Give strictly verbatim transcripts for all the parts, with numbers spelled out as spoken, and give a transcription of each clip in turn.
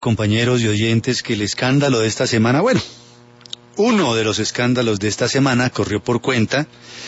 compañeros y oyentes, que el escándalo de esta semana, bueno, uno de los escándalos de esta semana corrió por cuenta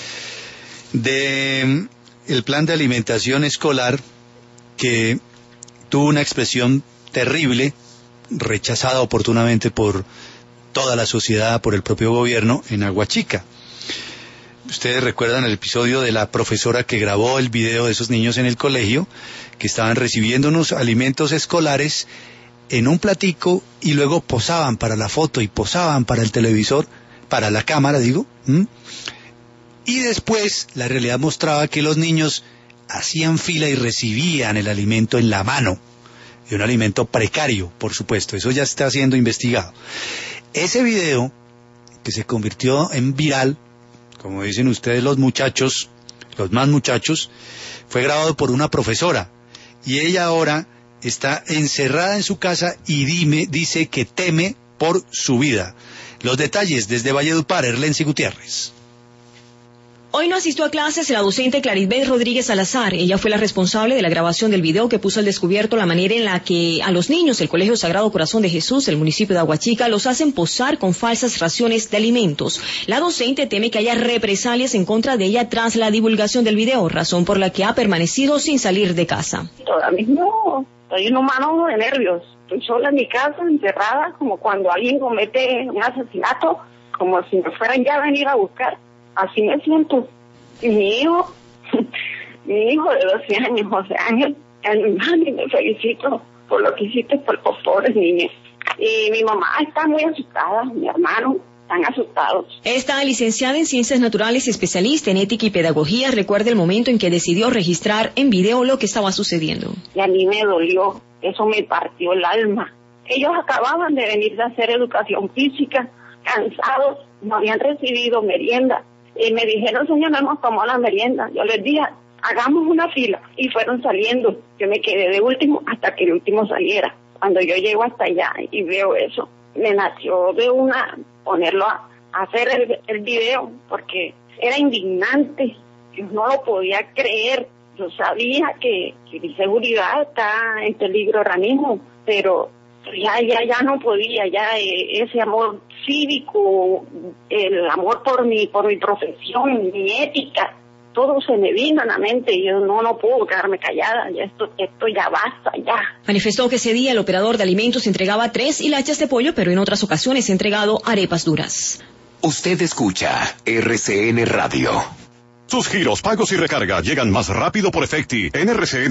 de el plan de alimentación escolar, que tuvo una expresión terrible, rechazada oportunamente por toda la sociedad, por el propio gobierno en Aguachica. Ustedes recuerdan el episodio de la profesora que grabó el video de esos niños en el colegio, que estaban recibiendo unos alimentos escolares en un platico y luego posaban para la foto y posaban para el televisor, para la cámara, digo. ¿Mm? Y después la realidad mostraba que los niños hacían fila y recibían el alimento en la mano, y un alimento precario, por supuesto. Eso ya está siendo investigado. Ese video, que se convirtió en viral, como dicen ustedes los muchachos, los más muchachos, fue grabado por una profesora, y ella ahora está encerrada en su casa y dime, dice que teme por su vida. Los detalles desde Valledupar, Erlency Gutiérrez. Hoy no asistió a clases la docente Claribel Rodríguez Salazar. Ella fue la responsable de la grabación del video que puso al descubierto la manera en la que a los niños del Colegio Sagrado Corazón de Jesús, del municipio de Aguachica, los hacen posar con falsas raciones de alimentos. La docente teme que haya represalias en contra de ella tras la divulgación del video, razón por la que ha permanecido sin salir de casa. Ahora mismo estoy en un mano de nervios. Estoy sola en mi casa, encerrada, como cuando alguien comete un asesinato, como si me fueran ya a venir a buscar. Así me siento. Y mi hijo, mi hijo de doce años, José Ángel, mami, me felicito por lo que hiciste por los pobres niños. Y mi mamá está muy asustada, mi hermano, están asustados. Esta licenciada en Ciencias Naturales y especialista en Ética y Pedagogía recuerda el momento en que decidió registrar en video lo que estaba sucediendo. Y a mí me dolió, eso me partió el alma. Ellos acababan de venir de hacer educación física, cansados, no habían recibido merienda. Y me dijeron, señor, no hemos tomado la merienda. Yo les dije, hagamos una fila. Y fueron saliendo. Yo me quedé de último hasta que el último saliera. Cuando yo llego hasta allá y veo eso, me nació de una ponerlo a, a hacer el, el video, porque era indignante. Yo no lo podía creer. Yo sabía que, que mi seguridad está en peligro ahora mismo, pero ya ya ya no podía, ya eh, ese amor cívico, el amor por mi por mi profesión, mi ética, todo se me vino a la mente y yo no no puedo quedarme callada. Ya esto esto ya basta ya. Manifestó que ese día el operador de alimentos entregaba tres hilachas de pollo, pero en otras ocasiones ha entregado arepas duras. Usted escucha R C N Radio. Sus giros, pagos y recarga llegan más rápido por Efecti en R C N.